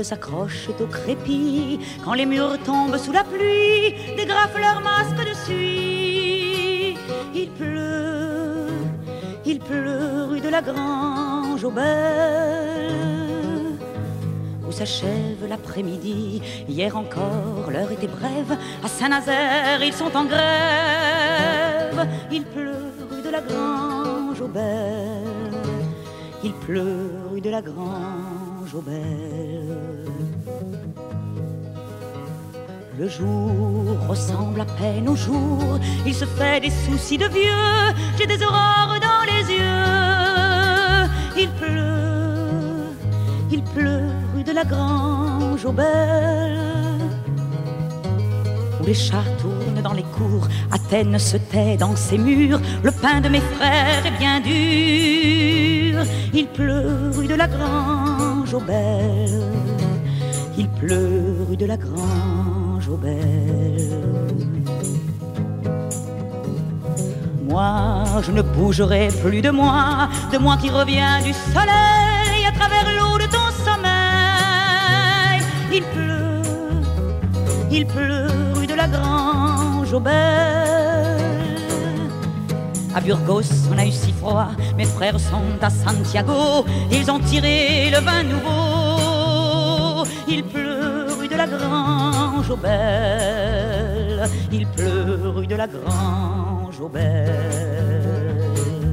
rêve s'accrochent au crépi, quand les murs tombent sous la pluie, dégrafent leurs masques de suie. Il pleut rue de la Grange aux Belles, où s'achève l'après-midi. Hier encore, l'heure était brève, à Saint-Nazaire, ils sont en grève. Il pleut rue de la Grange aux Belles, il pleut rue de la Grange aux Belles. Le jour ressemble à peine au jour, il se fait des soucis de vieux, j'ai des aurores dans les yeux. Il pleut rue de la Grange aux Belles, où les chats tournent dans les cours, Athènes se tait dans ses murs, le pain de mes frères est bien dur. Il pleut rue de la Grange aux Belles, il pleut rue de la Grange aux Belles. Moi, je ne bougerai plus de moi qui revient du soleil à travers l'eau de ton sommeil. Il pleut rue de la Grange aux Belles. À Burgos, on a eu si froid, mes frères sont à Santiago, ils ont tiré le vin nouveau. Il pleut rue de la Grange aux Belles, il pleut rue de la Grange aux Belles.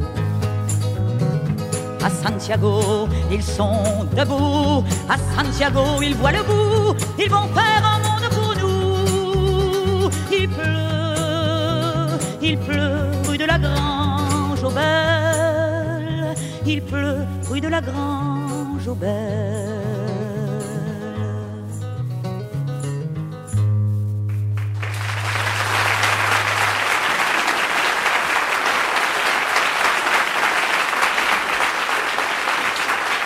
À Santiago, ils sont debout, à Santiago, ils voient le bout, ils vont faire un monde pour nous. Il pleut rue de la Grange aux Belles, il pleut rue de la Grange aux Belles.